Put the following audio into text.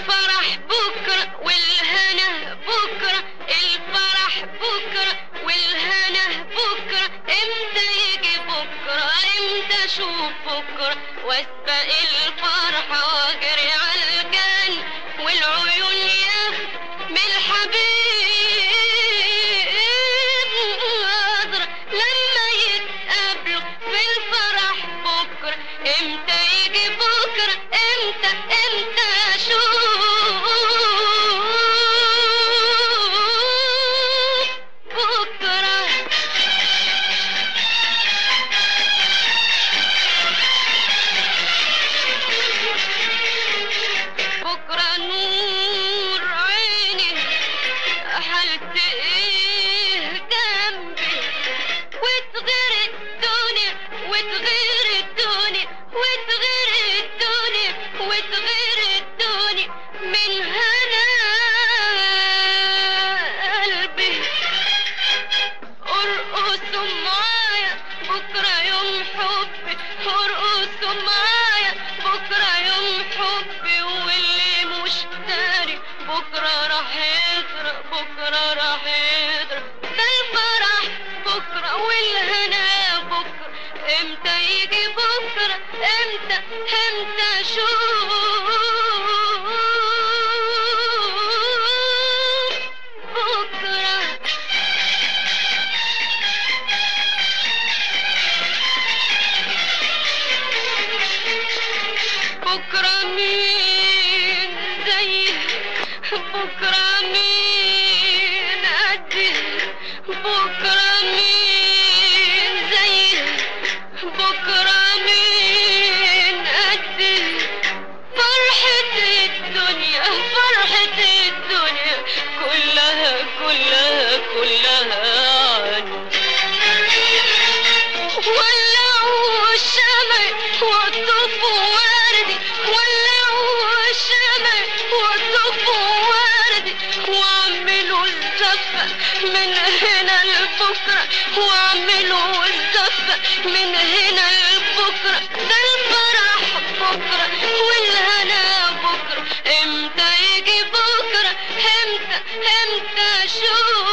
الفرح بكرة والهنا بكرة، الفرح بكرة والهنا بكرة، امتى يجي بكرة، امتى اشوف بكرة واسبق الفرحة واجري على الجنة والعيون ياخد من الحبيب نظرة لما يتقابلوا في الفرح بكرة، امتى يجي بكرة، امتى اشوف بكرة. بكرة نور عيني حالت ايه جنبي، وتغير الدنيا وتغير الدنيا وتغير الدنيا وتغير الدنيا من هنا قلبي. ارقصوا معايا بكرة يوم حبي، ارقصوا معايا بكرة يوم حبي، واللي مش داري بكرة راح يضرب، بكرة راح يضرب. ده الفرح بكرة والهنا بكرة، امتى يجي بكرة، امتى اشوف بكرة. بكرة مين زيك، بكرة مين قدك، بكرة مين زيك، بكرة مين قدك. فرحة الدنيا فرحة الدنيا كلها كلها كلها ولعوا الشمع وطفوا وردي، ولعوا الشمع وطفوا وردي، وعملوا الزفة من هنا لبكرة، وعملوا الزفة من هنا لبكرة. ده الفرح بكرة والهنا بكرة، امتى يجي بكرة، امتى اشوف